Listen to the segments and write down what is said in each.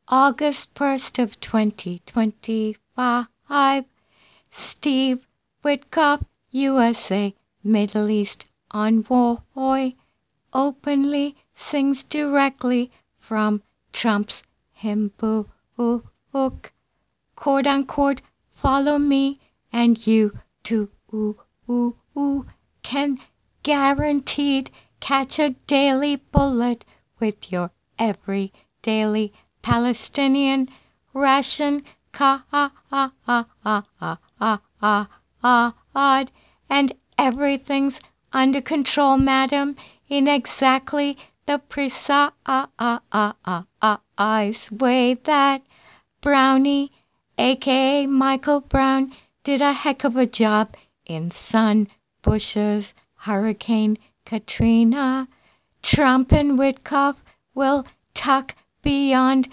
August 1st of 2025. Steve Witkoff, USA, Middle East envoy, openly sings directly from Trump's hymn book, quote unquote, follow me and you too can guaranteed catch a daily bullet with your every daily Palestinian ration and everything's under control, madam, in exactly the precise way that Brownie, aka Michael Brown, did a heck of a job in Son Bush's Hurricane Katrina. Trump and Witkoff will tuck beyond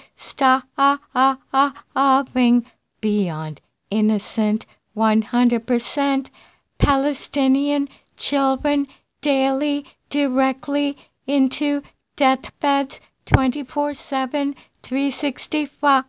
starving, beyond innocent 100% Palestinian children daily directly into deathbeds 24/7, 365.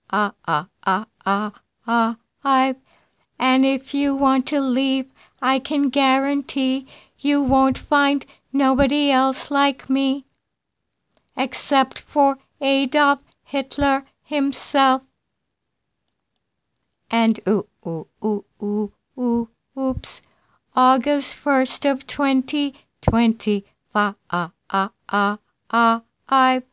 And if you want to leave, I can guarantee you won't find nobody else like me, except for Adolf Hitler himself. And oops, August 1st of 2025.